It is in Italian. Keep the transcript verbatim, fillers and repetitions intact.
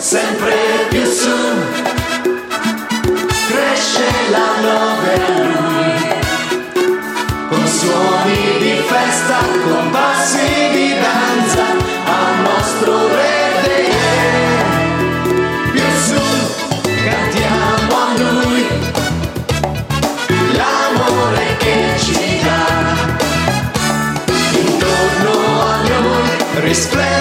sempre più su, cresce la lode a lui, con suoni di festa, con passi di danza, al nostro re dei re. Più su, cantiamo a lui, l'amore che ci dà, intorno a noi risplende